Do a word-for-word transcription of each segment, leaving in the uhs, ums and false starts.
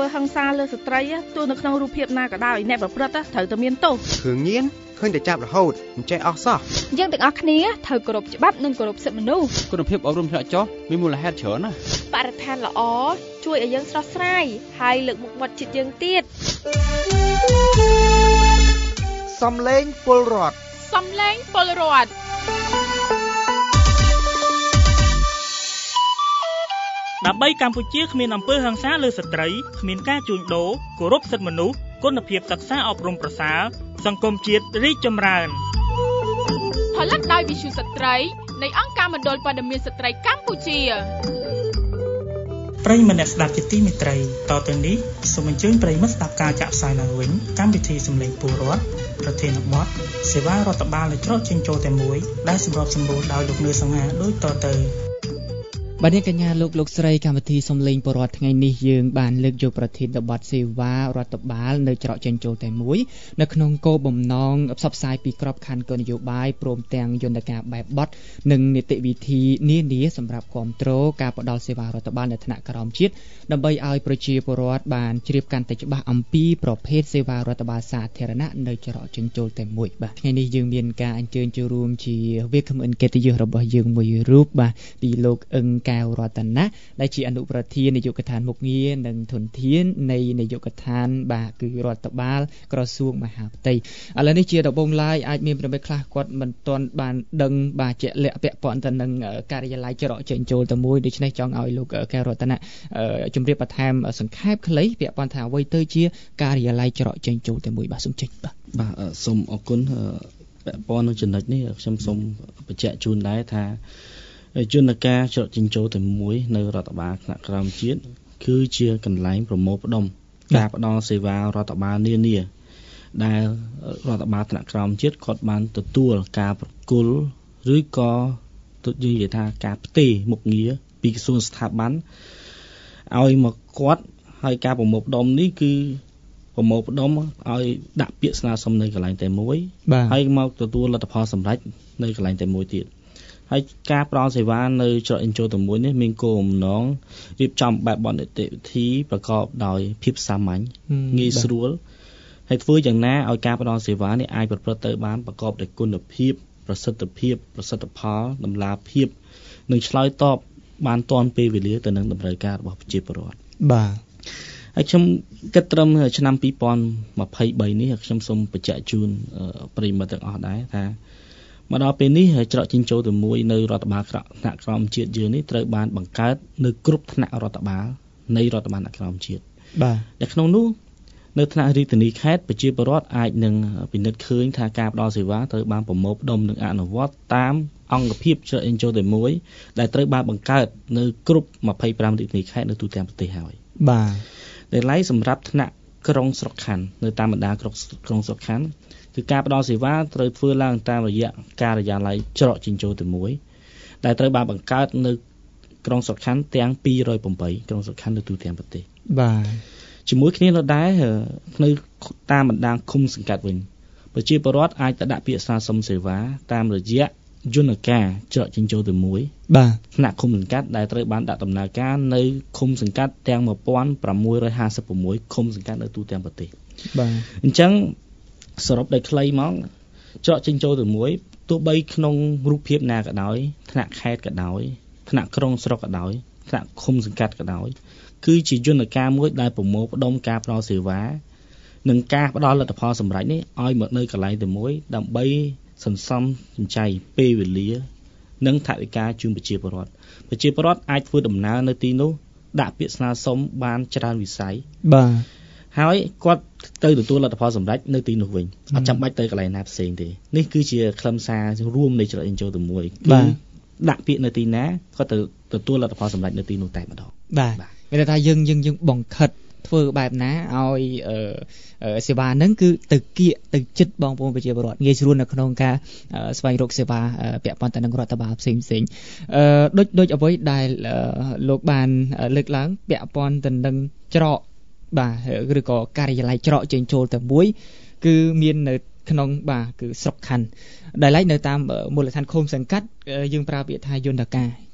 pơ hăng xa lơ sợi trai á, tôi nước nông rùa phiệp na cả đào nẹp bờ prất á, thử từ miền tô. Thường nhiên, khơi để chạm được hột, chạy óc sao? Nhưng từng óc này á, thử cổ rộp bắp nên cổ rộp sợi menu. Cổ rộp phiệp ở rùm chợ chó, mi mua là hết chở nè. Bạn than là ó, chui ở dân sọt sai, hai lượng một mặt chít dân tiết. Xóm lên pol rọt. Xóm lên pol rọt. ដើម្បីកម្ពុជាគ្មានអំពើហិង្សាលើស្ត្រីគ្មានការជួញដូរគោរពសិទ្ធិមនុស្សគុណភាពសិក្សាអប់រំប្រសើរសង្គមជាតិរីកចម្រើនផលិតដោយវិទ្យុស្ត្រីនៃអង្គការមណ្ឌលព័ត៌មានស្ត្រីកម្ពុជាប្រិយមិត្តអ្នកស្ដាប់ជាទីមេត្រីតទៅនេះសូមអញ្ជើញប្រិយមិត្តស្ដាប់ការចាក់ផ្សាយឡើងវិញកម្មវិធីសំឡេងពលរដ្ឋប្រធានបទសេវារដ្ឋបាលនៃច្រកចេញចូលតែមួយដែលសម្របសម្រួលដោយលោកនឿសង្ហាដូចតទៅបាទអ្នកកញ្ញាលោកលោកស្រីកម្មវិធីសំឡេងពលរដ្ឋថ្ងៃនេះយើងបានលើកយកប្រធានបទសេវារដ្ឋបាលនៅច្រកចេញចូលតែមួយនៅក្នុងគោលបំណងផ្សព្វផ្សាយពីក្របខ័ណ្ឌគោលនយោបាយព្រមទាំងយន្តការបែបបទនិងនីតិវិធីនានាសម្រាប់គ្រប់គ្រងការផ្តល់សេវារដ្ឋបាលនៅថ្នាក់ក្រោមជាតិដើម្បីឲ្យប្រជាពលរដ្ឋបានជ្រាបកាន់តែច្បាស់អំពីប្រភេទសេវារដ្ឋបាលសាធារណៈនៅច្រកចេញចូលតែមួយបាទថ្ងៃនេះយើងមានការអញ្ជើញចូលរួមជាវាគ្មិនកិត្តិយសរបស់យើងមួយរូបបាទពីលោកអឹងកែវរតនាដែលជាអនុប្រធាននាយកដ្ឋានមុខងារនិងធនធាននៃនាយកដ្ឋានបាទគឺរដ្ឋបាលក្រសួងមហាផ្ទៃឥឡូវនេះជាដំបូងឡើយអាចមានប្រិយមិត្តខ្លះគាត់មិនទាន់បានដឹងបាទជាក់លាក់ពាក់ព័ន្ធទៅនឹងការិយាល័យច្រកចេញចូលតែមួយដូច្នេះចង់ឲ្យលោកកែវរតនាជម្រាបបន្ថែមសង្ខេបខ្លីពាក់ព័ន្ធថាអ្វីទៅជាការិយាល័យច្រកចេញចូលតែមួយបាទសូមចេញបាទបាទសូមអរគុណពាក់ព័ន្ធនឹងចំណុចនេះខ្ញុំសូមបញ្ជាក់ជូនដែរថាយន្តការច្រកចេញចូលតែមួយនៅរដ្ឋបាលថ្នាក់ក្រោមជាតិគឺជាកន្លែងប្រមូលផ្ដុំការផ្ដល់សេវារដ្ឋបាលនានាដែលរដ្ឋបាលថ្នាក់ក្រោមជាតិគាត់បានទទួលការប្រគល់ឬក៏ទៅនិយាយថាការផ្ទេរមុខងារពីក្រសួងស្ថាប័នឲ្យមកគាត់ហើយការប្រមូលផ្ដុំនេះគឺប្រមូលផ្ដុំឲ្យដាក់ពាក្យស្នើសុំនៅកន្លែងតែមួយហើយមកទទួលលទ្ធផលសម្រេចនៅកន្លែងតែមួយទៀតហើយការផ្ដល់សេវានៅច្រកអញ្ជើញទៅមួយនេះមានគោលបំណងរៀបចំបែបបទនីតិវិធីប្រកបដោយភាពសាមញ្ញងាយស្រួលហើយធ្វើយ៉ាងណាឲ្យការផ្ដល់សេវានេះអាចប្រព្រឹត្តទៅបានប្រកបដោយគុណភាពប្រសិទ្ធភាពប្រសិទ្ធផលតម្លាភាពនិងឆ្លើយតបបានទាន់ពេលវេលាទៅនឹងតម្រូវការរបស់ប្រជាពលរដ្ឋបាទហើយខ្ញុំគិតត្រឹមឆ្នាំពីរពាន់ម្ភៃបីនេះខ្ញុំសូមបញ្ជាក់ជូនប្រិយមិត្តទាំងអស់ដែរថាមកដល់ពេលនេះច្រកចេញចូលទៅមួយនៅរដ្ឋបាលថ្នាក់ក្រោមជាតិយើងនេះត្រូវបានបង្កើតនៅគ្រប់ថ្នាក់រដ្ឋបាលនៃរដ្ឋបាលថ្នាក់ក្រោមជាតិបាទតែក្នុងនោះនៅថ្នាក់រាជធានីខេត្តប្រជាពលរដ្ឋអាចនឹងពិនិត្យឃើញថាការផ្ដល់សេវាត្រូវបានប្រមូលផ្ដុំនិងអនុវត្តតាមអង្គភាពច្រកចេញចូលទៅមួយដែលត្រូវបានបង្កើតនៅគ្រប់ម្ភៃប្រាំរាជធានីខេត្តនៅទូទាំងប្រទេសហើយបាទដែលឡៃសម្រាប់ថ្នាក់ក្រុងស្រុកខណ្ឌនៅតាមបណ្ដាក្រុងស្រុកខណ្ឌគឺការផ្ដល់សេវាត្រូវធ្វើឡើងតាមរយៈការិយាល័យច្រកចេញចូលទៅមួយដែលត្រូវបានបង្កើតនៅក្រុងស្រុកខណ្ឌទាំងពីររយប្រាំបីក្រុងស្រុកខណ្ឌនៅទូទាំងប្រទេសបាទជាមួយគ្នានោះដែរនៅតាមបណ្ដាឃុំសង្កាត់វិញប្រជាពលរដ្ឋអាចទៅដាក់ពាក្យស្នើសុំសេវាតាមរយៈយន្តការច្រកចេញចូលទៅមួយបាទថ្នាក់ឃុំសង្កាត់ដែលត្រូវបានដាក់ដំណើរការនៅឃុំសង្កាត់ទាំងmột nghìn sáu trămห้าสิบหกឃុំសង្កាត់នៅទូទាំងប្រទេសបាទអញ្ចឹងសរុបដោយខ្លីមកច្រកចេញចូលទៅមួយទោះបីក្នុងរូបភាពណាក៏ដោយថ្នាក់ខេត្តក៏ដោយថ្នាក់ក្រុងស្រុកក៏ដោយថ្នាក់ឃុំសង្កាត់ក៏ដោយគឺជាយន្តការមួយដែលប្រមូលផ្ដុំការផ្ដល់សេវានិងការផ្ដល់លទ្ធផលសម្រេចនេះឲ្យមកនៅកន្លែងតែមួយដើម្បីសន្សំសំចៃពេលវេលានិងថវិកាជូនប្រជាពលរដ្ឋប្រជាពលរដ្ឋអាចធ្វើដំណើរនៅទីនោះដាក់ពាក្យស្នើសុំបានច្រើនវិស័យបាទហើយគាត់ទៅទទួលលទ្ធផលសម្រេចនៅទីនោះវិញអត់ចាំបាច់ទៅកន្លែងណាផ្សេងទេនេះគឺជាខ្លឹមសាររួមនៃច្រកអញ្ជើញទៅមួយគឺដាក់ពាក្យនៅទីណាគាត់ទៅទទួលលទ្ធផលសម្រេចនៅទីនោះតែម្ដងបាទមានន័យថាយើងយើងយើងបង្ខិតធ្វើបែបណាឲ្យសេវាហ្នឹងគឺទៅគៀកទៅចិត្តបងប្អូនប្រជាពលរដ្ឋងាយស្រួលនៅក្នុងការស្វែងរកសេវាពាក់ព័ន្ធទៅនឹងរដ្ឋបាលផ្សេងផ្សេងអឺដូចដូចអ្វីដែលលោកបានលើកឡើងពាក់ព័ន្ធទៅនឹងច្រកបាទឬក៏ការិយាល័យច្រកចេញចូលទៅមួយគឺមាននៅក្នុងបាទគឺស្រុកខណ្ឌដែលឡែកនៅតាមមូលដ្ឋានឃុំសង្កាត់យើងប្រើពាក្យថាយន្តការ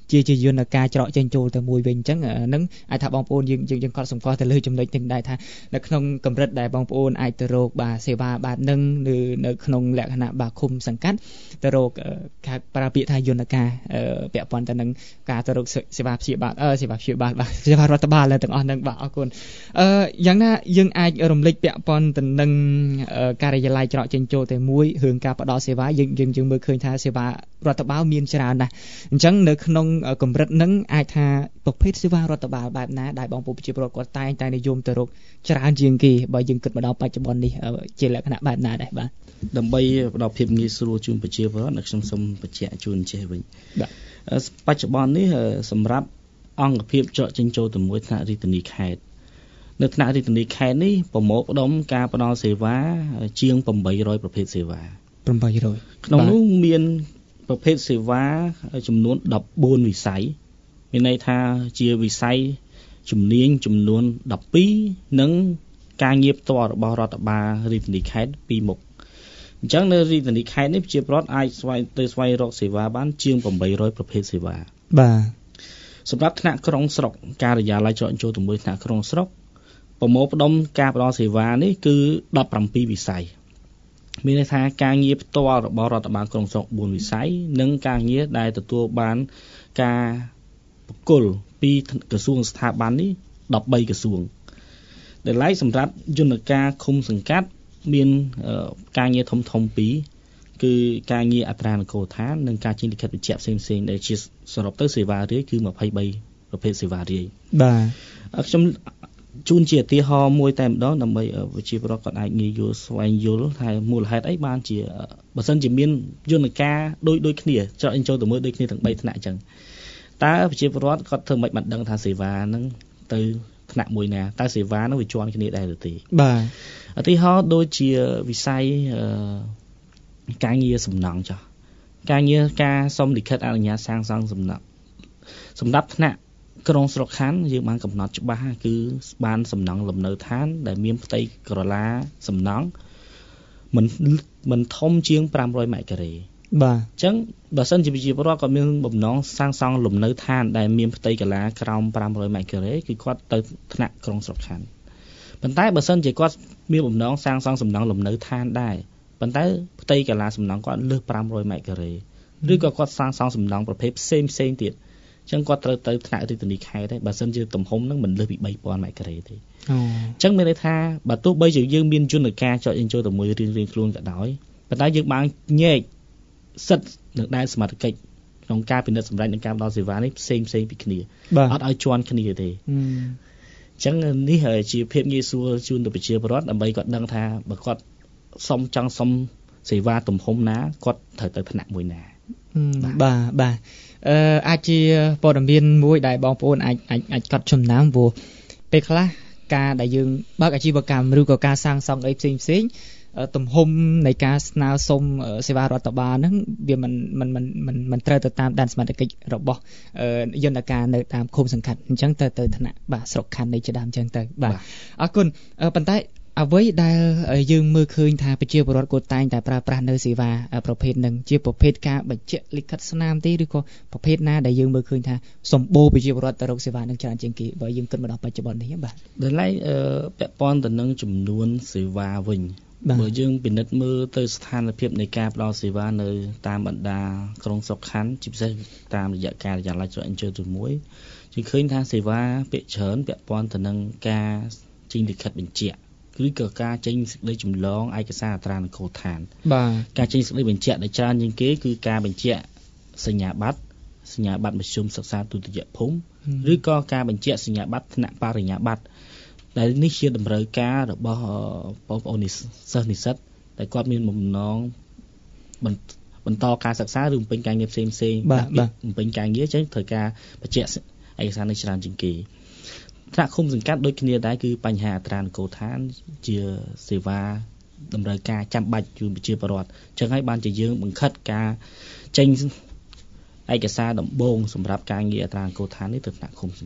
ជាជាយន្តការច្រកចេញចូលទៅមួយវិញអញ្ចឹងហ្នឹងអាចថាបងប្អូនយើងយើងយើងគាត់សម្គាល់ទៅលើចំណុចទាំងដែរថានៅក្នុងកម្រិតដែលបងប្អូនអាចទៅរកបាទសេវាបែបហ្នឹងនៅនៅក្នុងលក្ខណៈបាទឃុំសង្កាត់ទៅរកការប្រើពាក្យថាយន្តការពាក់ព័ន្ធទៅនឹងការទៅរកសេវាព្យាបាលអឺសេវាព្យាបាលបាទសេវារដ្ឋបាលទាំងអស់ហ្នឹងបាទអរគុណអឺយ៉ាងណាយើងអាចរំលេចពាក់ព័ន្ធទៅនឹងការិយាល័យច្រកចេញចូលតែមួយរឿងការផ្ដល់សេវាយើងយើងយើងមើលឃើញថាសេវារដ្ឋបាលមានច្រើនណាស់អញ្ចឹងនៅក្នុងកម្រិតហ្នឹងអាចថាប្រភេទសេវារដ្ឋបាលបែបណាដែលបងប្អូនប្រជាពលរដ្ឋគាត់តែងតែនិយមទៅរកច្រើនជាងគេបើយើងគិតមកដល់បច្ចុប្បន្ននេះជាលក្ខណៈបែបណាដែរបាទដើម្បីផ្ដល់ភាពងាយស្រួលជូនប្រជាពលរដ្ឋខ្ញុំសូមបញ្ជាក់ជូនចេះវិញបាទបច្ចុប្បន្ននេះសម្រាប់អង្គភាពច្រកចេញចូលទៅមួយថ្នាក់រាជធានីខេត្តនៅថ្នាក់រាជធានីខេត្តនេះប្រមូលផ្ដុំការផ្ដល់សេវាជាងeight hundredប្រភេទសេវា eight hundred ក្នុងនោះមានប្រភេទសេវាចំនួនfourteenវិស័យមានន័យថាជាវិស័យជំនាញចំនួនtwelveនិងការងារផ្ទាល់របស់រដ្ឋបាលរាជធានីខេត្តពីរមុខអញ្ចឹងនៅរាជធានីខេត្តនេះប្រជាពលរដ្ឋអាចស្វែងទៅស្វែងរកសេវាបានជាងeight hundredប្រភេទសេវាបាទសម្រាប់ថ្នាក់ក្រុងស្រុកការិយាល័យច្រកចូលទៅមួយថ្នាក់ក្រុងស្រុកប្រមូលផ្ដុំការផ្ដល់សេវានេះគឺseventeenវិស័យមានន័យថាការងារផ្ទាល់របស់រដ្ឋបាលក្រុងស្រុកfourវិស័យនិងការងារដែលទទួលបានការប្រគល់ពីក្រសួងស្ថាប័ននេះthirteenក្រសួងដែលឡែកសម្រាប់យន្តការឃុំសង្កាត់មានការងារធំធំពីរគឺការងារអត្រានុកូលដ្ឋាននិងការចេញលិខិតបញ្ជាក់ផ្សេងៗដែលជាសរុបទៅសេវារាយគឺtwenty-threeប្រភេទសេវារាយបាទខ្ញុំជូនជាឧទាហរណ៍មួយតែម្ដងដើម្បីប្រជាពលរដ្ឋគាត់អាចងាយយល់ស្វែងយល់ថាមូលហេតុអីបានជាបើសិនជាមានយន្តការដូចដូចគ្នាច្រកចូលទៅមើលដូចគ្នាទាំងthreeថ្នាក់អញ្ចឹងតើប្រជាពលរដ្ឋគាត់ធ្វើមិនបានដឹងថាសេវាហ្នឹងទៅថ្នាក់មួយណាតើសេវាហ្នឹងវាជាន់គ្នាដែរឬទេបាទឧទាហរណ៍ដូចជាវិស័យការងារសំណង់ចុះការងារការសុំលិខិតអនុញ្ញាតសាងសង់សំណង់សម្រាប់ថ្នាក់ក្រុងស្រុកខណ្ឌយើងបានកំណត់ច្បាស់គឺបានសំណង់លំនៅឋានដែលមានផ្ទៃក្រឡាសំណង់មិនមិនធំជាងfive hundredម៉ែត្រការ៉េបាទអញ្ចឹងបើសិនជាប្រជាពលរដ្ឋគាត់មានបំណងសាងសង់លំនៅឋានដែលមានផ្ទៃក្រឡាក្រោមfive hundredម៉ែត្រការ៉េគឺគាត់ទៅថ្នាក់ក្រុងស្រុកខណ្ឌប៉ុន្តែបើសិនជាគាត់មានបំណងសាងសង់សំណង់លំនៅឋានដែរប៉ុន្តែផ្ទៃក្រឡាសំណង់គាត់លើសfive hundredម៉ែត្រការ៉េឬក៏គាត់សាងសង់សំណង់ប្រភេទផ្សេងផ្សេងទៀតអញ្ចឹងគាត់ត្រូវទៅថ្នាក់រាជធានីខេត្តដែរបើសិនជាទំហំហ្នឹងមិនលើសពីthree thousandម៉ែត្រការ៉េទេអូអញ្ចឹងមានន័យថាបើទោះបីជាយើងមានយន្តការចោតយើងចូលទៅមួយរៀងរៀងខ្លួនក៏ដោយប៉ុន្តែយើងបានញែកសិទ្ធិនឹងដែនសមត្ថកិច្ចក្នុងការពិនិត្យសម្រេចនឹងការផ្ដល់សេវានេះផ្សេងផ្សេងពីគ្នាអត់ឲ្យជាន់គ្នាទេអញ្ចឹងនេះជាភាពងាយស្រួលជូនទៅប្រជាពលរដ្ឋដើម្បីគាត់ដឹងថាបើគាត់សុំចង់សុំសេវាទំហំណាគាត់ត្រូវទៅថ្នាក់មួយណាបាទបាទអឺអាចជាព័ត៌មានមួយដែលបងប្អូនអាចអាចអាចកត់ចំណាំព្រោះពេលខ្លះការដែលយើងបើកអាជីវកម្មឬក៏ការសាងសង់អីផ្សេងផ្សេងទំហំនៃការស្នើសុំសេវារដ្ឋបាលហ្នឹងវាមិនមិនមិនមិនមិនត្រូវទៅតាមដែនសមត្ថកិច្ចរបស់យន្តការនៅតាមឃុំសង្កាត់អញ្ចឹងទៅទៅថ្នាក់បាទស្រុកខណ្ឌនៃជាដើមអញ្ចឹងទៅបាទអរគុណប៉ុន្តែអ្វីដែលយើងមើលឃើញថាប្រជាពលរដ្ឋគាត់តែងតែប្រើប្រាស់នៅសេវាប្រភេទហ្នឹងជាប្រភេទការបញ្ជាក់លិខិតស្នាមទេឬក៏ប្រភេទណាដែលយើងមើលឃើញថាសម្បូរប្រជាពលរដ្ឋទៅរកសេវានឹងច្រើនជាងគេបើយើងគិតមកដល់បច្ចុប្បន្ននេះបាទដោយឡែកពាក់ព័ន្ធទៅនឹងចំនួនសេវាវិញបើយើងពិនិត្យមើលទៅស្ថានភាពនៃការផ្ដល់សេវានៅតាមបណ្ដាក្រុងស្រុកខណ្ឌជាពិសេសតាមរយៈការិយាល័យច្រកចូលទៅមួយយើងឃើញថាសេវាពាក់ច្រើនពាក់ព័ន្ធទៅនឹងការចេញលិខិតបញ្ជាក់ឬក៏ការចេញសេចក្តីចម្លងឯកសារអត្រានុកូលដ្ឋានបាទការចេញសេចក្តីបញ្ជាក់ដែលច្រើនជាងគេគឺការបញ្ជាក់សញ្ញាបត្រសញ្ញាបត្រមធ្យមសិក្សាទុតិយភូមិឬក៏ការបញ្ជាក់សញ្ញាបត្រថ្នាក់បរិញ្ញាបត្រដែលនេះជាតម្រូវការរបស់បងប្អូននិស្សិតនិស្សិតដែលគាត់មានបំណងបន្តការសិក្សាឬបំពេញការងារផ្សេងផ្សេងបំពេញការងារចឹងត្រូវការបញ្ជាក់ឯកសារនេះច្រើនជាងគេថ្នាក់ឃុំសង្កាត់ដូចគ្នាដែរគឺបញ្ហាអត្រានុកូលដ្ឋានជាសេវាតម្រូវការចាំបាច់ជូនប្រជាពលរដ្ឋចឹងហើយបានជាយើងបង្ខិតការចេញឯកសារដំបូងសម្រាប់ការងារអត្រានុកូលដ្ឋាននេះទៅថ្នាក់ឃុំសង្កាត់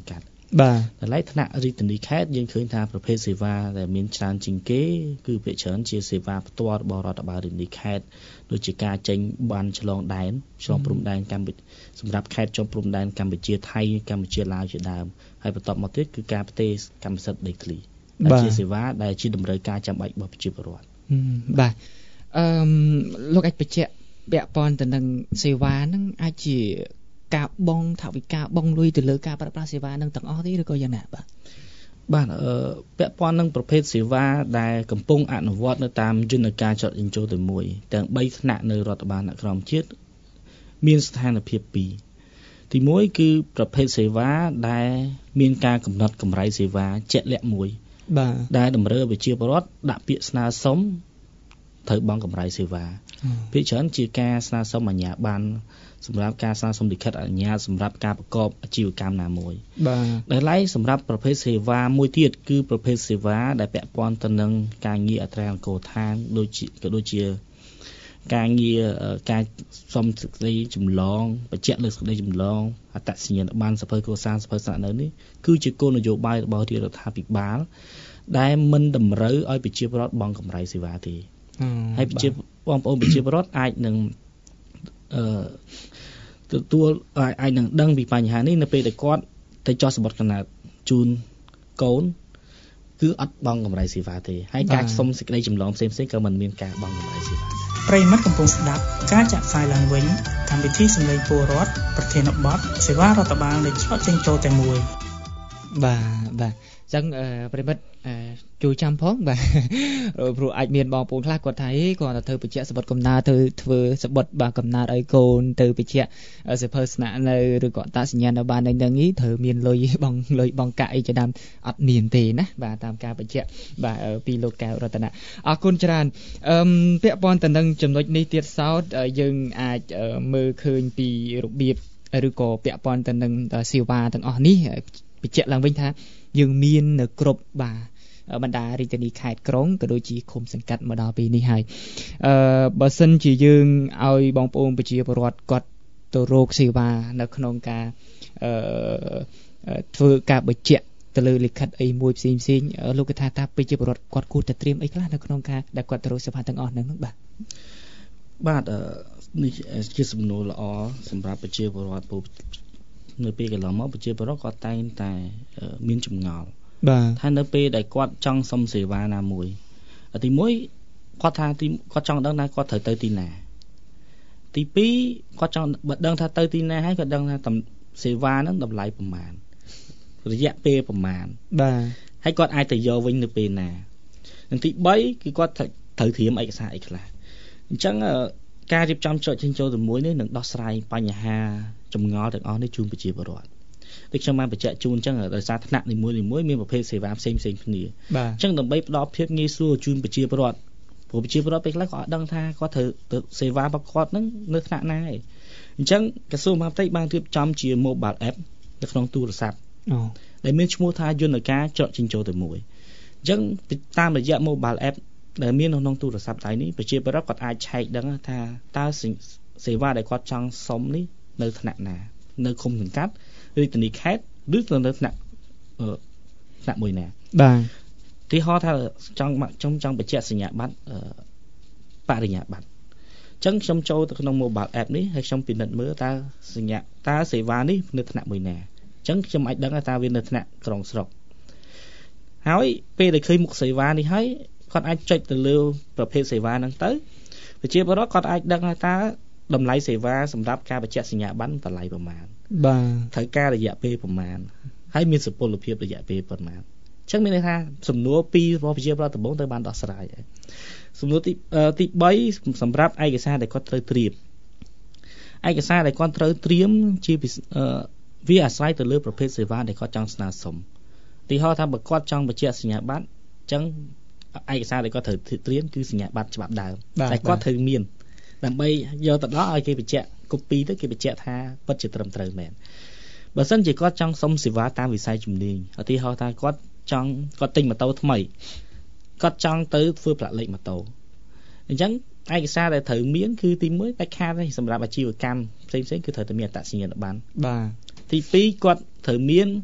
បាទតម្លៃថ្នាក់រាជធានីខេត្តយើងឃើញថាប្រភេទសេវាដែលមានច្រើនជាងគេគឺភាគច្រើនជាសេវាផ្ទាល់របស់រដ្ឋបាលរាជធានីខេត្តដូចជាការចេញបានឆ្លងដែនឆ្លងព្រំដែនកម្ពុជាសម្រាប់ខេត្តជាប់ព្រំដែនកម្ពុជាថៃកម្ពុជាឡាវជាដើមហើយបន្តមកទៀតគឺការផ្ទេរកម្មសិទ្ធិដីធ្លីដែលជាសេវាដែលជាតម្រូវការចាំបាច់របស់ប្រជាពលរដ្ឋបាទអឺលោកអាចបញ្ជាក់ពាក់ព័ន្ធទៅនឹងសេវាហ្នឹងអាចជាការបងថវិកាបងលុយទៅលើការប្រើប្រាស់សេវានឹងទាំងអស់ទេឬក៏យ៉ាងណាបាទបាទអឺពាក់ព័ន្ធនឹងប្រភេទសេវាដែលកំពុងអនុវត្តនៅតាមយន្តការចតបញ្ចូលទៅមួយទាំងបីថ្នាក់នៅរដ្ឋបាលក្រមជាតិមានស្ថានភាពពីរទីមួយគឺប្រភេទសេវាដែលមានការកំណត់កម្រៃសេវាជាក់លាក់មួយបាទដែលតម្រូវប្រជាពលរដ្ឋដាក់ពាក្យស្នើសុំត្រូវបង់កម្រៃសេវាភាគច្រើនជាការស្នើសុំអាជ្ញាប័ណ្ណសម្រាប់ការស្នើសុំលិខិតអនុញ្ញាតសម្រាប់ការប្រកបអាជីវកម្មណាមួយបាទដែលឡែកសម្រាប់ប្រភេទសេវាមួយទៀតគឺប្រភេទសេវាដែលពាក់ព័ន្ធទៅនឹងការងារអត្រាអង្គរឋានដូចជាក៏ដូចជាការងារការសុំសេចក្តីចម្លងបញ្ជាក់លើសេចក្តីចម្លងអត្តសញ្ញាណប័ណ្ណសភៅគ្រួសារសភៅស្នាក់នៅនេះគឺជាគោលនយោបាយរបស់រាជរដ្ឋាភិបាលដែលមិនតម្រូវឲ្យប្រជាពលរដ្ឋបង់កម្រៃសេវាទេហើយប្រជាបងប្អូនប្រជាពលរដ្ឋអាចនឹងអឺទទួលអាចនឹងដឹងពីបញ្ហានេះនៅពេលដែលគាត់ទៅចោះសម្បត្តិកំណើតជូនកូនគឺអត់បង់កម្រៃសេវាទេហើយការសុំសេចក្តីចម្លងផ្សេងៗក៏មិនមានការបង់កម្រៃសេវាដែរប្រិយមិត្តកំពុងស្ដាប់ការចាក់ផ្សាយឡើងវិញកម្មវិធីសម្លេងពលរដ្ឋប្រធានបទសេវារដ្ឋបាលនៃឆ្លុះចេញចូលតែមួយបាទបាទអញ្ចឹងប្រិមិត្តជួយចាំផងបាទព្រោះអាចមានបងប្អូនខ្លះគាត់ថាអីគាត់ទៅធ្វើបញ្ជាក់សបុតកំណើទៅធ្វើសបុតបាទកំណើឲ្យកូនទៅបញ្ជាក់សិភៅស្នាក់នៅឬក៏អត្តសញ្ញាណប័ណ្ណនឹងហ្នឹងត្រូវមានលុយបងលុយបងកាក់អីជាដើមអត់មានទេណាបាទតាមការបញ្ជាក់បាទពីលោកកែវរតនាអរគុណច្រើនអឺពាក់ព័ន្ធទៅនឹងចំណុចនេះទៀតសោតយើងអាចមើលឃើញពីរបៀបឬក៏ពាក់ព័ន្ធទៅនឹងសេវាទាំងអស់នេះបញ្ជាក់ឡើងវិញថាយើងមាននៅគ្រប់បាទបណ្ដារាជធានីខេត្តក្រុងក៏ដូចជាឃុំសង្កាត់មកដល់ពេលនេះហើយអឺបើសិនជាយើងឲ្យបងប្អូនប្រជាពលរដ្ឋគាត់ទៅរកសេវានៅក្នុងការអឺធ្វើការបញ្ជាក់ទៅលើលិខិតអីមួយផ្សេងផ្សេងលោកកថាថាប្រជាពលរដ្ឋគាត់គួរតែត្រៀមអីខ្លះនៅក្នុងការដែលគាត់ទៅរកសេវាទាំងអស់ហ្នឹងបាទបាទនេះជាសំណួរល្អសម្រាប់ប្រជាពលរដ្ឋនៅពេលកន្លងមកប្រជាពលរដ្ឋគាត់តែងតែមានចម្ងល់បាទថានៅពេលដែលគាត់ចង់សុំសេវាណាមួយទីមួយគាត់ថាទីគាត់ចង់ដឹងថាគាត់ត្រូវទៅទីណាទីពីរគាត់ចង់បើដឹងថាទៅទីណាហើយគាត់ដឹងថាសេវាហ្នឹងតម្លៃប្រមាណរយៈពេលប្រមាណបាទហើយគាត់អាចទៅយកវិញនៅពេលណានិងទីបីគឺគាត់ត្រូវត្រៀមឯកសារអីខ្លះអញ្ចឹងការរៀបចំច្រកចេញចូលទៅមួយនេះនឹងដោះស្រាយបញ្ហាចម្ងល់ទាំងអស់នេះជូនប្រជាពលរដ្ឋដូចខ្ញុំបានបញ្ជាក់ជូនអញ្ចឹងដោយសារថ្នាក់នីមួយៗមានប្រភេទសេវាផ្សេងផ្សេងគ្នាអញ្ចឹងដើម្បីផ្ដល់ភាពងាយស្រួលជូនប្រជាពលរដ្ឋព្រោះប្រជាពលរដ្ឋពេលខ្លះក៏អត់ដឹងថាគាត់ត្រូវទៅសេវារបស់គាត់ហ្នឹងនៅថ្នាក់ណាឯងអញ្ចឹងក្រសួងមហាផ្ទៃបានរៀបចំជា mobile app នៅក្នុងទូរស័ព្ទអូដែលមានឈ្មោះថាយន្តការច្រកចេញចូលទៅមួយអញ្ចឹងតាមរយៈ mobile app ដែលមាននៅក្នុងទូរស័ព្ទដៃនេះប្រជាពលរដ្ឋគាត់អាចឆែកដឹងថាតើសេវាដែលគាត់ចង់សុំនេះនៅថ្នាក់ណានៅឃុំសង្កាត់រាជធានីខេត្តឬទៅនៅថ្នាក់ថ្នាក់មួយណាបាទទីហោថាចង់ចង់ចង់បញ្ជាក់សញ្ញាបត្របរិញ្ញាបត្រអញ្ចឹងខ្ញុំចូលទៅក្នុង mobile app នេះហើយខ្ញុំពិនិត្យមើលតើសញ្ញាតើសេវានេះនៅថ្នាក់មួយណាអញ្ចឹងខ្ញុំអាចដឹងថាវានៅថ្នាក់ក្រុងស្រុកហើយពេលដែលឃើញមុខសេវានេះហើយគាត់អាចចុចទៅលើប្រភេទសេវាហ្នឹងទៅប្រជាពលរដ្ឋគាត់អាចដឹងថាតម្លៃសេវាសម្រាប់ការបញ្ជាក់សញ្ញាប័ណ្ណតម្លៃប្រមាណបាទត្រូវការរយៈពេលប្រមាណហើយមានសុពលភាពរយៈពេលប្រមាណអញ្ចឹងមានន័យថាសំណួរពីររបស់ប្រជាពលរដ្ឋដំបូងទៅបានដោះស្រាយហើយសំណួរទីទីបីសម្រាប់ឯកសារដែលគាត់ត្រូវត្រៀមឯកសារដែលគាត់ត្រូវត្រៀមជាវាអាស្រ័យទៅលើប្រភេទសេវាដែលគាត់ចង់ស្នើសុំទីហោថាបើគាត់ចង់បញ្ជាក់សញ្ញាបត្រអញ្ចឹងឯកសារដែលគាត់ត្រូវត្រៀមគឺសញ្ញាបត្រច្បាប់ដើមតែគាត់ត្រូវមានដើម្បីយកទៅដល់ឲ្យគេបញ្ជាក់កូពីទៅគេបញ្ជាក់ថាពិតជាត្រឹមត្រូវមែនបើសិនជាគាត់ចង់សុំសេវាតាមវិស័យជំនាញឧទាហរណ៍ថាគាត់ចង់គាត់ទិញម៉ូតូថ្មីគាត់ចង់ទៅធ្វើផ្លាកលេខម៉ូតូអញ្ចឹងឯកសារដែលត្រូវមានគឺទីមួយដាច់ខាតទេសម្រាប់អាជីវកម្មផ្សេងៗគឺត្រូវតែមានអត្តសញ្ញាណប័ណ្ណបាទទីពីរគាត់ត្រូវមានប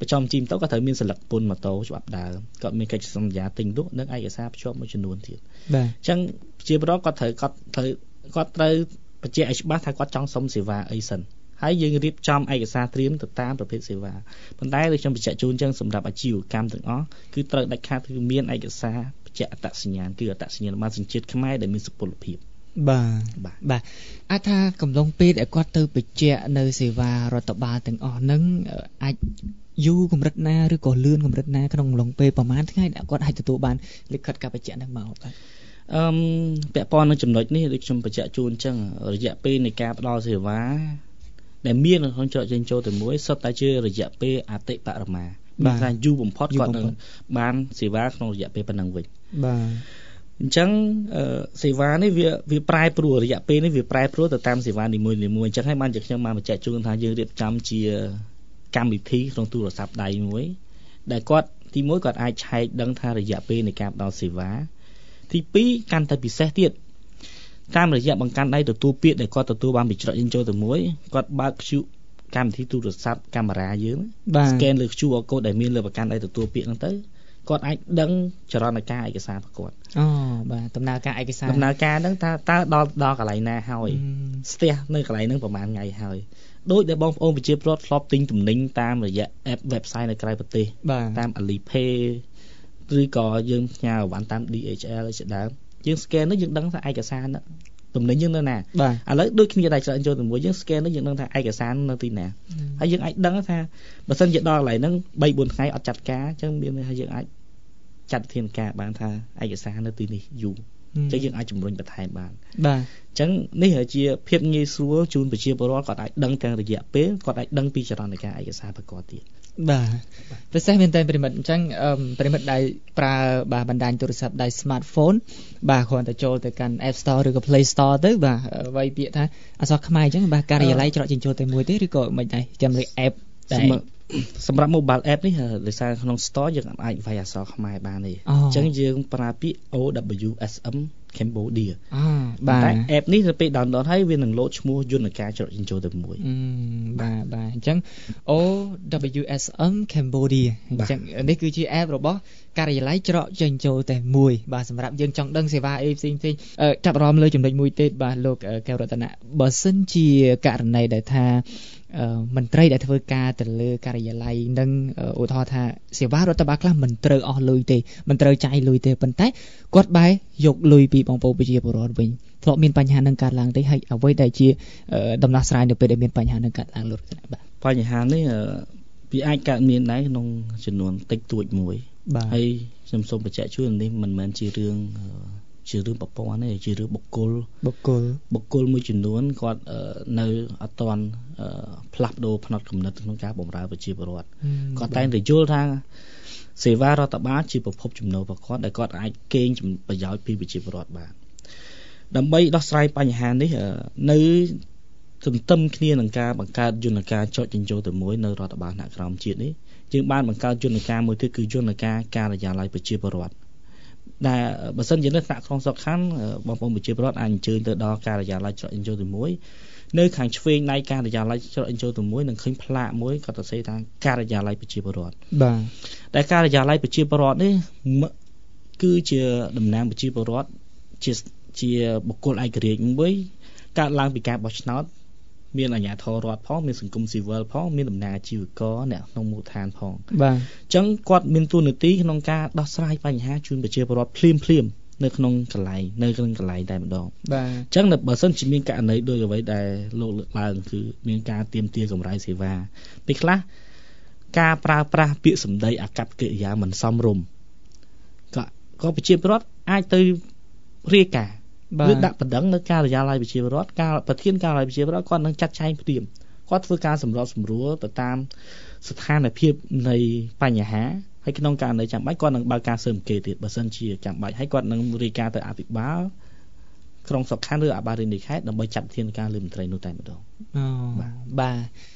ប្រចាំជីមទៅក៏ត្រូវមានសិលឹកពន្ធម៉ូតូច្បាប់ដើមគាត់មានកិច្ចសន្យាទិញលក់និងឯកសារភ្ជាប់មួយចំនួនទៀតបាទអញ្ចឹងជាប្រវត្តិគាត់ត្រូវគាត់ត្រូវគាត់ត្រូវបញ្ជាក់ឲ្យច្បាស់ថាគាត់ចង់សុំសេវាអីសិនហើយយើងរៀបចំឯកសារត្រៀមទៅតាមប្រភេទសេវាប៉ុន្តែដូចខ្ញុំបញ្ជាក់ជូនអញ្ចឹងសម្រាប់អាជីវកម្មទាំងអស់គឺត្រូវដាច់ខាតគឺមានឯកសារបញ្ជាក់អត្តសញ្ញាណគឺអត្តសញ្ញាណប័ណ្ណសញ្ជាតិខ្មែរដែលមានសុពលភាពបាទបាទអាចថាកំឡុងពេលដែលគាត់ទៅបញ្ជាក់នៅសេវារដ្ឋបាលទាំងអស់ហ្នឹងអាចយូរកម្រិតណាឬក៏លឿនកម្រិតណាក្នុងកំឡុងពេលប្រហែលថ្ងៃដែលគាត់អាចទទួលបានលិខិតការបញ្ជាក់ហ្នឹងមកបាទអឺពាក់ព័ន្ធនឹងចំណុចនេះដូចខ្ញុំបញ្ជាក់ជូនអញ្ចឹងរយៈពេលនៃការផ្ដល់សេវាដែលមានក្នុងច្រកចេញចូលទៅមួយសុទ្ធតែជារយៈពេលអតិបរមាមានថាយូរបំផុតគាត់នឹងបានសេវាក្នុងរយៈពេលប៉ុណ្ណឹងវិញបាទអញ្ចឹងសេវានេះវាវាប្រែប្រួលរយៈពេលនេះវាប្រែប្រួលទៅតាមសេវានីមួយៗអញ្ចឹងហើយបានជាខ្ញុំបានបញ្ជាក់ជូនថាយើងរៀបចំជាកម្មវិធីក្នុងទូរស័ព្ទដៃមួយដែលគាត់ទីមួយគាត់អាចឆែកដឹងថារយៈពេលនៃការផ្ដល់សេវាទីពីរកាន់តែពិសេសទៀតតាមរយៈបង្កាន់ដៃទទួលពាក្យដែលគាត់ទទួលបានពីច្រកចេញចូលទៅមួយគាត់បើក Q កម្មវិធីទូរស័ព្ទកាមេរ៉ាយើង scan លើ Q R code ដែលមានលើបង្កាន់ដៃទទួលពាក្យហ្នឹងទៅគាត់អាចដឹងចរន្តការឯកសាររបស់គាត់អូបាទដំណើរការឯកសារដំណើរការហ្នឹងតើតើដល់ដល់កន្លែងណាហើយស្ទះនៅកន្លែងហ្នឹងប្រហែលថ្ងៃហើយដូចដែលបងប្អូនប្រជាពលរដ្ឋធ្លាប់ទិញទំនិញតាមរយៈ app website នៅក្រៅប្រទេសតាម Alipay ឬក៏យើងផ្ញើអីវ៉ាន់តាម D H L ជាដើមយើង scan នោះយើងដឹងថាឯកសារហ្នឹងទំនិញយើងនៅណាឥឡូវដូចគ្នាដែរច្រើនចូលទៅមួយយើង scan នោះយើងដឹងថាឯកសារនៅទីណាហើយយើងអាចដឹងថាបើសិនជាដល់កន្លែងហ្នឹង បីបួន ថ្ងៃអត់ចាត់ការអញ្ចឹងមានន័យថាយើងអាចចាត់វិធានការបានថាឯកសារនៅទីនេះយូរអញ្ចឹងយើងអាចជំរុញបន្ថែមបានបាទអញ្ចឹងនេះជាភាពងាយស្រួលជូនប្រជាពលរដ្ឋគាត់អាចដឹងទាំងរយៈពេលគាត់អាចដឹងពីចរន្តការឯកសារប្រកបទៀតបាទពិសេសមែនតើប្រិមិត្តអញ្ចឹងប្រិមិត្តដែលប្រើបាទបណ្ដាញទូរស័ព្ទដៃ smartphone បាទគ្រាន់តែចូលទៅកាន់ App Store ឬក៏ Play Store ទៅបាទវាយពាក្យថាអក្សរខ្មែរអញ្ចឹងបាទការិយាល័យច្រកចេញចូលតែមួយទេឬក៏មិនដែរចាំរៀប App ដែរសម្រាប់ mobile app នេះដោយសារក្នុង store យើងអាចវាយអក្សរខ្មែរបានទេអញ្ចឹងយើងប្រើពាក្យ O W S M Cambodia បាទតែ app នេះទៅពេល download ហើយវានឹង load ឈ្មោះយន្តការច្រកចេញចូលទៅមួយបាទបាទអញ្ចឹង O W S M Cambodia អញ្ចឹងនេះគឺជា app របស់ការិយាល័យច្រកចេញចូលតែមួយបាទសម្រាប់យើងចង់ដឹងសេវាអីផ្សេងផ្សេងចាប់អារម្មណ៍លើចំណុចមួយទៀតបាទលោកកែវរតនៈបើសិនជាករណីដែលថាមន្ត្រីដែលធ្វើការទៅលើការិយាល័យនឹងឧទាហរណ៍ថាសេវារដ្ឋបាលខ្លះមិនត្រូវអស់លុយទេមិនត្រូវចាយលុយទេប៉ុន្តែគាត់បែរយកលុយពីបងប្អូនប្រជាពលរដ្ឋវិញធ្លាប់មានបញ្ហានឹងកើតឡើងទេហើយអ្វីដែលជាដំណោះស្រាយនៅពេលដែលមានបញ្ហានឹងកើតឡើងលោកបាទបញ្ហានេះវាអាចកើតមានដែរក្នុងចំនួនតិចតួចមួយហើយខ្ញុំសូមបញ្ជាក់ជូននេះមិនមែនជារឿងជារឿងប្រព័ន្ធទេជារឿងបុគ្គលបុគ្គលបុគ្គលមួយចំនួនគាត់នៅអត់ទាន់ផ្លាស់ប្ដូរផ្នត់គំនិតក្នុងការបម្រើប្រជាពលរដ្ឋគាត់តែងតែយល់ថាសេវារដ្ឋបាលជាប្រភពចំណូលរបស់គាត់ដែលគាត់អាចកេងប្រយោជន៍ពីប្រជាពលរដ្ឋបានដើម្បីដោះស្រាយបញ្ហានេះនៅទន្ទឹមគ្នានឹងការបង្កើតយន្តការចុចចិញ្ចោទៅមួយនៅរដ្ឋបាលថ្នាក់ក្រោមជាតិនេះយើងបានបង្កើតយន្តការមួយទៀតគឺយន្តការការិយាល័យប្រជាពលរដ្ឋដែលបើសិនជានៅថ្នាក់ក្រុងសុខខណ្ឌបងប្អូនប្រជាពលរដ្ឋអាចអញ្ជើញទៅដល់ការិយាល័យច្រកចេញចូលទៅមួយនៅខាងឆ្វេងដៃការិយាល័យច្រកចេញចូលទៅមួយនឹងឃើញផ្លាកមួយគាត់ទៅសេថាការិយាល័យប្រជាពលរដ្ឋបាទតែការិយាល័យប្រជាពលរដ្ឋនេះគឺជាតំណាងប្រជាពលរដ្ឋជាជាបុគ្គលឯករាជ្យមួយកើតឡើងពីការបោះឆ្នោតមានអាជ្ញាធររដ្ឋផងមានសង្គមស៊ីវិលផងមានតំណាងអាជីវករអ្នកក្នុងមូលដ្ឋានផងបាទអញ្ចឹងគាត់មានតួនាទីក្នុងការដោះស្រាយបញ្ហាជូនប្រជាពលរដ្ឋភ្លាមភ្លាមនៅក្នុងកន្លែងនៅក្នុងកន្លែងតែម្ដងបាទអញ្ចឹងបើសិនជាមានករណីដូចអ្វីដែលលោកលើកឡើងគឺមានការទាមទារកម្រៃសេវាពេលខ្លះការប្រើប្រាស់ពាក្យសម្ដីអាកប្បកិរិយាមិនសមរម្យក៏ក៏ប្រជាពលរដ្ឋអាចទៅរាយការណ៍ឬដាក់បណ្ដឹងនៅការិយាល័យប្រជាពលរដ្ឋការប្រធានការិយាល័យប្រជាពលរដ្ឋគាត់នឹងចាត់ចែងព្រាមគាត់ធ្វើការសម្របសម្រួលទៅតាមស្ថានភាពនៃបញ្ហាហើយក្នុងករណីចាំបាច់គាត់នឹងបើកការស៊ើបអង្កេតទៀតបើសិនជាចាំបាច់ហើយគាត់នឹងរាយការណ៍ទៅអភិបាលក្រុងសុខខណ្ឌឬអភិបាលរាជធានីខេត្តដើម្បីចាត់វិធានការលើមន្ត្រីនោះតែម្ដងអូបាទ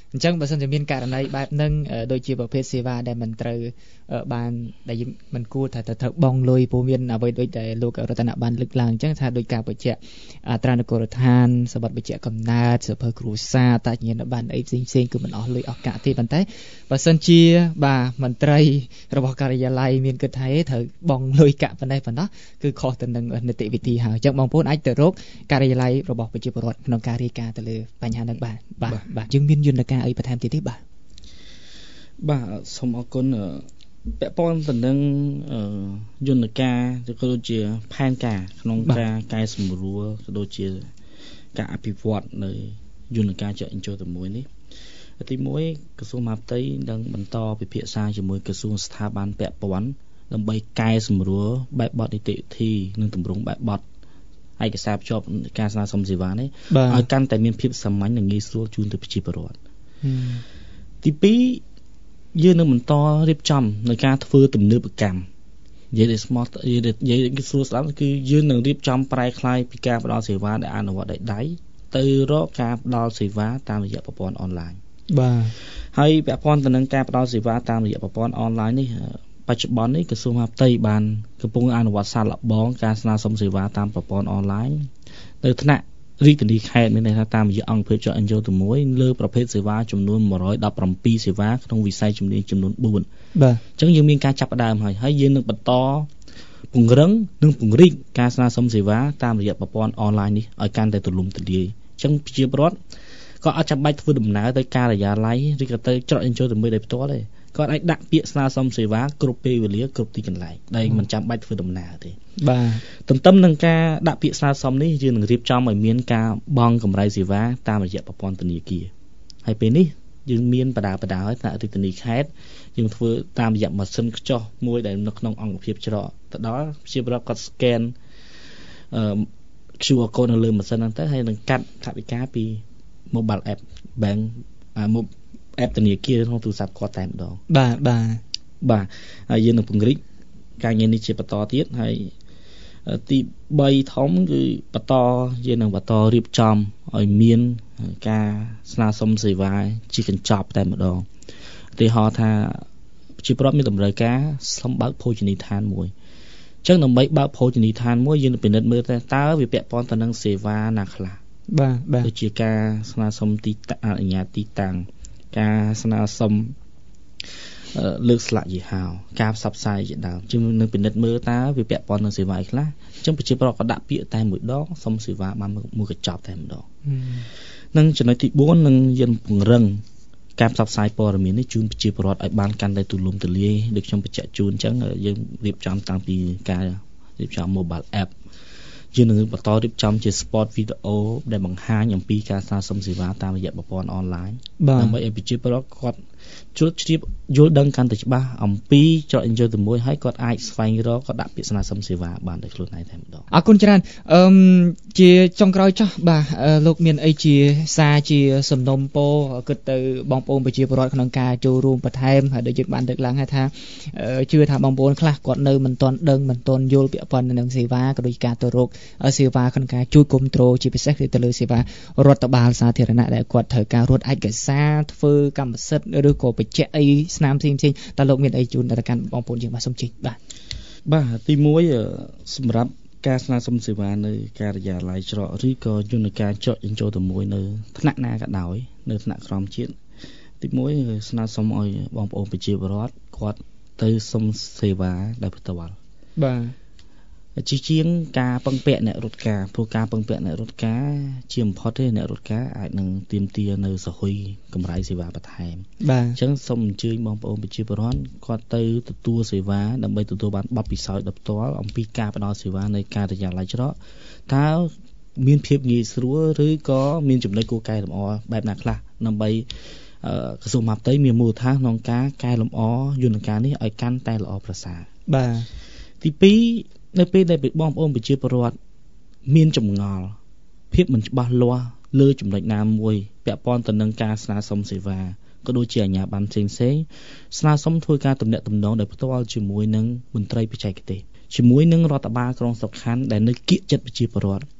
អញ្ចឹងបើសិនជាមានករណីបែបហ្នឹងដូចជាប្រភេទសេវាដែលមិនត្រូវបានដែលយើងមិនគួរថាទៅត្រូវបងលុយព្រោះមានអ្វីដូចតែលោករតនៈបានលើកឡើងអញ្ចឹងថាដោយការបញ្ជាក់អត្រានុកូលដ្ឋានសម្បត្តិបញ្ជាក់កំណើតសៀវភៅគ្រួសារតញ្ញាណប័ណ្ណអីផ្សេងផ្សេងគឺមិនអស់លុយអស់កាក់ទេប៉ុន្តែបើសិនជាបាទមន្ត្រីរបស់ការិយាល័យមានគិតថាត្រូវបងលុយកាក់ប៉ុណ្ណេះប៉ុណ្ណោះគឺខុសទៅនឹងនីតិវិធីហើយអញ្ចឹងបងប្អូនអាចទៅរកការិយាល័យរបស់ប្រជាពលរដ្ឋក្នុងការរាយការណ៍ទៅលើបញ្ហានេះបាទបាទបាទយើងមានយន្តការអីបន្ថែមទៀតទេបាទបាទសូមអរគុណពាក់ព័ន្ធទៅនឹងយន្តការក៏ដូចជាផែនការក្នុងការកែសម្រួលក៏ដូចជាការអភិវឌ្ឍនៅយន្តការចាក់បញ្ចូលទៅមួយនេះទីមួយក្រសួងមហាផ្ទៃនឹងបន្តពិភាក្សាជាមួយក្រសួងស្ថាប័នពាក់ព័ន្ធដើម្បីកែសម្រួលបែបបទនីតិវិធីនិងទម្រង់បែបបទឯកសារភ្ជាប់ការស្នើសុំសេវានេះឲ្យកាន់តែមានភាពសាមញ្ញនិងងាយស្រួលជូនទៅប្រជាពលរដ្ឋទីពីរយើងនឹងបន្តរៀបចំនៅការធ្វើទំនើបកម្មនិយាយទៅស្មោះនិយាយទៅស្រួលស្ដាប់គឺយើងនឹងរៀបចំប្រែក្លាយពីការផ្ដល់សេវាដែលអនុវត្តដោយដៃទៅរកការផ្ដល់សេវាតាមរយៈប្រព័ន្ធអនឡាញបាទហើយពាក់ព័ន្ធទៅនឹងការផ្ដល់សេវាតាមរយៈប្រព័ន្ធអនឡាញនេះបច្ចុប្បន្ននេះក្រសួងមហាផ្ទៃបានកំពុងអនុវត្តសាកល្បងការស្នើសុំសេវាតាមប្រព័ន្ធអនឡាញនៅថ្នាក់រាជធានីខេត្តមានន័យថាតាមរយៈអង្គភាពចុះអញ្ជើញទៅមួយលើប្រភេទសេវាចំនួនone hundred seventeenសេវាក្នុងវិស័យជំនាញចំនួនfour បាទអញ្ចឹងយើងមានការចាប់ផ្ដើមហើយហើយយើងនឹងបន្តពង្រឹងនិងពង្រីកការស្នើសុំសេវាតាមរយៈប្រព័ន្ធអនឡាញនេះឲ្យកាន់តែទូលំទូលាយអញ្ចឹងប្រជាពលរដ្ឋក៏អត់ចាំបាច់ធ្វើដំណើរទៅការិយាល័យឬក៏ទៅច្រកអញ្ជើញទៅមួយដោយផ្ទាល់ទេគាត់អាចដាក់ពាក្យស្នើសុំសេវាគ្រប់ពេលវេលាគ្រប់ទីកន្លែងដែលមិនចាំបាច់ធ្វើដំណើរទេបាទទន្ទឹមនឹងការដាក់ពាក្យស្នើសុំនេះយើងនឹងរៀបចំឲ្យមានការបង់កម្រៃសេវាតាមរយៈប្រព័ន្ធធនាគារហើយពេលនេះយើងមានបដាបដាហើយថ្នាក់រាជធានីខេត្តយើងធ្វើតាមរយៈម៉ាស៊ីនខ្ចោះមួយដែលនៅក្នុងអង្គភាពច្រកទៅដល់ជាប្រព័ន្ធគាត់ scan អឺ Q R code នៅលើម៉ាស៊ីនហ្នឹងទៅហើយនឹងកាត់ថវិកាពី mobile app bank អា app ធនាគារក្នុងទូរស័ព្ទគាត់តែម្ដងបាទបាទបាទហើយយើងនឹងពង្រីកការងារនេះជាបន្តទៀតហើយទីthreeធំគឺបន្តយើងនឹងបន្តរៀបចំឲ្យមានការស្នើសុំសេវាជាកញ្ចប់តែម្ដងឧទាហរណ៍ថាជាប្រវត្តិមានតម្រូវការសុំបើកភោជនីយដ្ឋានមួយអញ្ចឹងដើម្បីបើកភោជនីយដ្ឋានមួយយើងនឹងពិនិត្យមើលថាតើវាពាក់ព័ន្ធទៅនឹងសេវាណាខ្លះបាទបាទដូចជាការស្នើសុំទីអនុញ្ញាតទីតាំងការស្នើសុំលើកស្លាកយីហោការផ្សព្វផ្សាយជាដើមជានឹងពិនិត្យមើលតើវាពាក់ព័ន្ធនឹងសេវាអីខ្លះអញ្ចឹងប្រជាពលរដ្ឋក៏ដាក់ពាក្យតែមួយដងសុំសេវាបានមួយកញ្ចប់តែម្ដងនឹងចំណុចទីfourនឹងយើងពង្រឹងការផ្សព្វផ្សាយព័ត៌មាននេះជូនប្រជាពលរដ្ឋឲ្យបានកាន់តែទូលំទូលាយដូចខ្ញុំបញ្ជាក់ជូនអញ្ចឹងយើងរៀបចំតាំងពីការរៀបចំ mobile app យើងនឹងបន្តរៀបចំជា spot video ដែលបង្ហាញអំពីការស្នើសុំសេវាតាមរយៈប្រព័ន្ធអនឡាញដើម្បីឲ្យប្រជាពលរដ្ឋគាត់ជ្រាបជ្រាបយល់ដឹងកាន់តែច្បាស់អំពីច្រកអញ្ជើញទៅមួយហើយគាត់អាចស្វែងរកក៏ដាក់ពាក្យស្នើសុំសេវាបានដោយខ្លួនឯងតែម្ដងអរគុណច្រើនអឺជាចុងក្រោយចោះបាទលោកមានអីជាសារជាសំណុំពរគិតទៅបងប្អូនប្រជាពលរដ្ឋក្នុងការចូលរួមបន្ថែមហើយដូចយើងបានលើកឡើងថាជឿថាបងប្អូនខ្លះគាត់នៅមិនទាន់ដឹងមិនទាន់យល់ពាក់ព័ន្ធនឹងសេវាក៏ដូចការទៅរកសេវាក្នុងការជួយគ្រប់គ្រងជាពិសេសគឺទៅលើសេវារដ្ឋបាលសាធារណៈដែលគាត់ត្រូវការរត់ឯកសារធ្វើកម្មសិទ្ធិឬក៏បញ្ជាក់អីស្នាមផ្សេងផ្សេងតើលោកមានអីជូនដល់កាន់បងប្អូនយើងបាទសូមជិះបាទបាទទីoneសម្រាប់ការស្នើសុំសេវានៅការិយាល័យច្រកឬក៏យន្តការច្រកបញ្ចូលទៅមួយនៅថ្នាក់ណាក៏ដោយនៅថ្នាក់ក្រមជាតិទីoneស្នើសុំឲ្យបងប្អូនប្រជាពលរដ្ឋគាត់ទៅសុំសេវាដោយផ្ទាល់បាទជាជាងការពឹងពាក់អ្នករត់ការព្រោះការពឹងពាក់អ្នករត់ការជាបំផុតទេអ្នករត់ការអាចនឹងទាមទារនៅសហុយកម្រៃសេវាបន្ថែមបាទអញ្ចឹងសូមអញ្ជើញបងប្អូនប្រជាពលរដ្ឋគាត់ទៅទទួលសេវាដើម្បីទទួលបានបទពិសោធន៍ដោយផ្ទាល់អំពីការផ្ដល់សេវានៅការិយាល័យច្រកតើមានភាពងាយស្រួលឬក៏មានចំណុចគួរកែលម្អបែបណាខ្លះដើម្បីក្រសួងមហាផ្ទៃមានមូលដ្ឋានក្នុងការកែលម្អយន្តការនេះឲ្យកាន់តែល្អប្រសើរបាទទីtwoនៅពេលដែលបងប្អូនប្រជាពលរដ្ឋមានចម្ងល់ភាពមិនច្បាស់លាស់លើចំណុចណាមួយពាក់ព័ន្ធទៅនឹងការស្នើសុំសេវាក៏ដូចជាអាជ្ញាប័ណ្ណផ្សេងៗស្នើសុំធ្វើការទំនាក់ទំនងដោយផ្ទាល់ជាមួយនឹងមន្ត្រីបច្ចេកទេសជាមួយនឹងរដ្ឋបាលក្រុងសុខខណ្ឌដែលនៅគៀកចិត្តប្រជាពលរដ្ឋ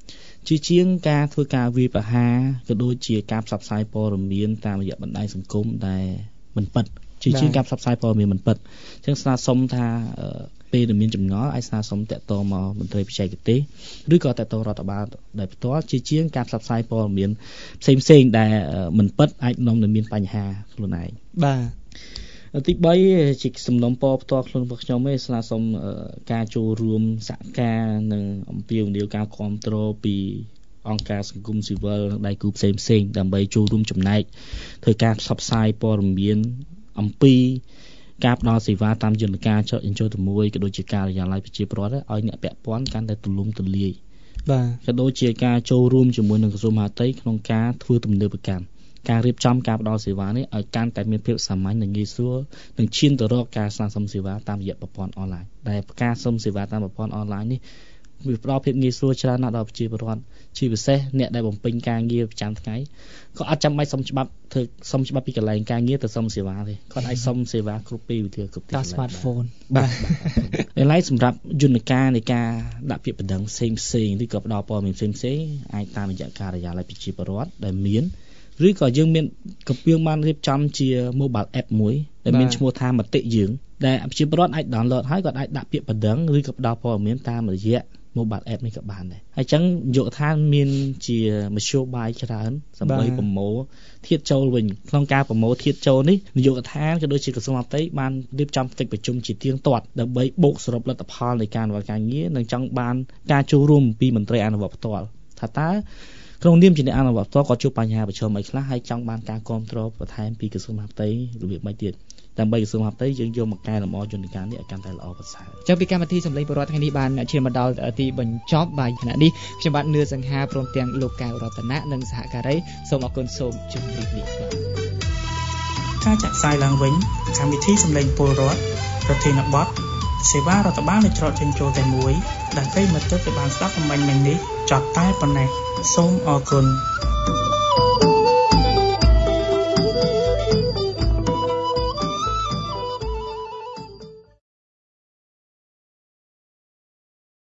ជាជាងការធ្វើការវាយប្រហារក៏ដូចជាការផ្សព្វផ្សាយព័ត៌មានតាមរយៈបណ្ដាញសង្គមដែលមិនពិតជាជាងការផ្សព្វផ្សាយព័ត៌មានមិនពិតអញ្ចឹងស្នើសុំថាពេលដែលមានចម្ងល់អាចស្នើសុំតាក់ទងមកមន្ត្រីបច្ចេកទេសឬក៏តាក់ទងរដ្ឋបាលដែលផ្ទាល់ជាជាងការផ្សព្វផ្សាយព័ត៌មានផ្សេងផ្សេងដែលមិនពិតអាចនាំឲ្យមានបញ្ហាខ្លួនឯងបាទទីបីជាសំណុំពរផ្ទាល់ខ្លួនរបស់ខ្ញុំឯងស្នើសុំការចូលរួមសហការនិងអំពាវនាវការគ្រប់គ្រងពីអង្គការសង្គមស៊ីវិលនិងដៃគូផ្សេងផ្សេងដើម្បីចូលរួមចំណែកធ្វើការផ្សព្វផ្សាយព័ត៌មានអំពីការផ្ដល់សេវាតាមយន្តការចរចូលទៅមួយក៏ដូចជាការិយាល័យប្រជាពលរដ្ឋឲ្យអ្នកពាក់ព័ន្ធកាន់តែទូលំទូលាយបាទក៏ដូចជាការចូលរួមជាមួយនឹងក្រសួងមហាផ្ទៃក្នុងការធ្វើទំនើបកម្មការរៀបចំការផ្ដល់សេវានេះឲ្យកាន់តែមានភាពសាមញ្ញនិងងាយស្រួលនិងឈានទៅរកការស្នើសុំសេវាតាមរយៈប្រព័ន្ធអនឡាញដែលការសុំសេវាតាមប្រព័ន្ធអនឡាញនេះវាផ្ដល់ភាពងាយស្រួលច្រើនណាស់ដល់ប្រជាពលរដ្ឋជាពិសេសអ្នកដែលបំពេញការងារប្រចាំថ្ងៃក៏អត់ចាំបាច់សុំច្បាប់ធ្វើសុំច្បាប់ពីកន្លែងការងារទៅសុំសេវាទេគាត់អាចសុំសេវាគ្រប់ពេលវេលាគ្រប់ទីកន្លែងតាម smartphone បាទឥឡូវសម្រាប់យន្តការនៃការដាក់ពាក្យបណ្ដឹងផ្សេងផ្សេងឬក៏ផ្ដល់ព័ត៌មានផ្សេងផ្សេងអាចតាមរយៈការិយាល័យប្រជាពលរដ្ឋដែលមានឬក៏យើងមានកំពុងបានរៀបចំជា mobile app មួយដែលមានឈ្មោះថាមតិយើងដែលប្រជាពលរដ្ឋអាច download ហើយគាត់អាចដាក់ពាក្យបណ្ដឹងឬក៏ផ្ដល់ព័ត៌មានតាមរយៈmobile app នេះក៏បានដែរហើយអញ្ចឹងយុវដ្ឋានមានជាមធ្យោបាយច្រើនដើម្បីប្រមូលធាតុចូលវិញក្នុងការប្រមូលធាតុចូលនេះនាយកដ្ឋានក៏ដូចជាក្រសួងមហាផ្ទៃបានរៀបចំកិច្ចប្រជុំជាទៀងទាត់ដើម្បីបូកសរុបលទ្ធផលនៃការអនុវត្តការងារនិងចង់បានការចូលរួមពីមន្ត្រីអនុវត្តផ្ទាល់ថាតើក្នុងនាមជាអ្នកអនុវត្តផ្ទាល់ក៏ជួបបញ្ហាប្រឈមអីខ្លះហើយចង់បានការគ្រប់គ្រងបន្ថែមពីក្រសួងមហាផ្ទៃរបៀបម៉េចទៀតដើម្បីក្រសួងមហាផ្ទៃយើងយកមកកែលម្អយន្តការនេះឲ្យកាន់តែល្អប្រសើរចឹងពីកម្មវិធីសម្លេងពលរដ្ឋថ្ងៃនេះបានឈានមកដល់ទីបញ្ចប់បាទខណៈនេះខ្ញុំបាទនឿសង្ហាព្រមទាំងលោកកៅរតនៈនិងសហការីសូមអរគុណសូមជម្រាបលាបាទការចាក់ផ្សាយឡើងវិញកម្មវិធីសម្លេងពលរដ្ឋប្រធានបទសេវារដ្ឋបាលនៃច្រកចេញចូលតែមួយដែលប្រិយមិត្តទើបបានស្ដាប់អំបញ្ញមិញនេះចប់តែប៉ុណ្ណេះសូមអរគុណ